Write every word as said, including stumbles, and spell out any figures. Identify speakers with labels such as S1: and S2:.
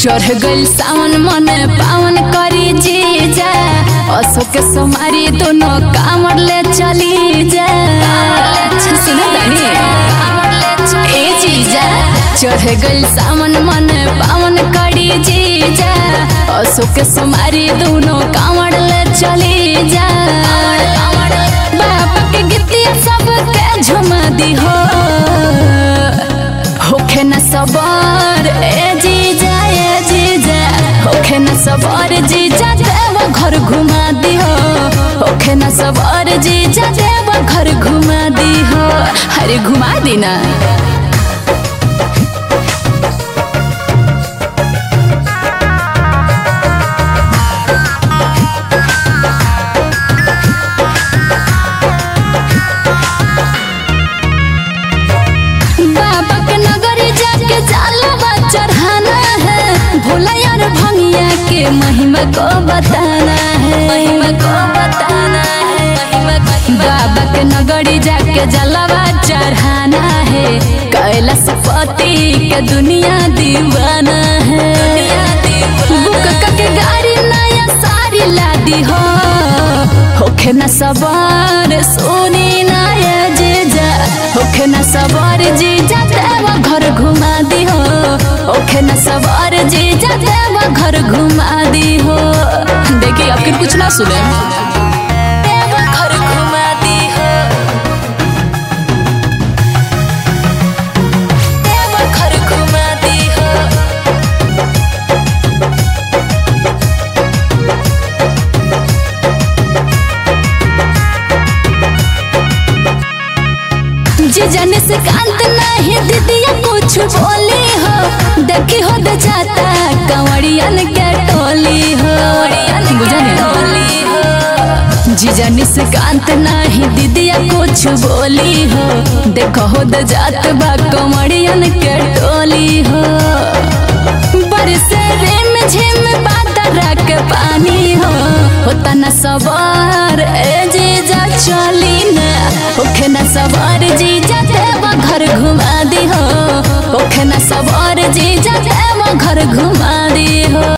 S1: चढ़ गइल सावन मन पावन करी जीजा असो के सोमारी दोनों कामर ले चली जा सुना तानी ए जीजा चढ़ गइल सावन मन पावन करी जीजा असो के सोमारी दोनों कामर ले चली जा बाबा के गीतिया सब के झुमा दी हो होखे न सबर ए जीजा ए जीजा होखे न सबर जीजा देव घर घुमा दी हो होखे न सबर जीजा देव घर घुमा दी हो अरे घुमा दी ना महिमा को बताना है महिमा को बताना है बाबा के नगरी जाके जलवा चढ़ाना है कैलाश पति के दुनिया दीवाना है बुक के गाड़ी नया सारी लादी हो होखे न सवार सोनी नया जीजा होखे न सवार जीजा देवा घर घुमा दी हो होखे न सवार जीजा देवा घर घुमा दी हो देखिए आपके कुछ ना सुने देवा घर घुमा दी हो देवा घर घुमा दी हो जीजा ने से कांत नहीं दीदिया कुछ बोली हो देखी हो दे जाता कंवरियन के टोली हो बुझा नहीं जीजा ने से कांत नहीं दीदिया कुछ बोली हो देखो हो दे जात बा कंवरियन के टोली हो बरसे रेम झिम बादरा के पानी हो होता न सवार ए जीजा चली ना होखे न सवार जीजा देवा घर घुमा दी हो होखे न सवार जीजा देवा घर घुमा दी हो।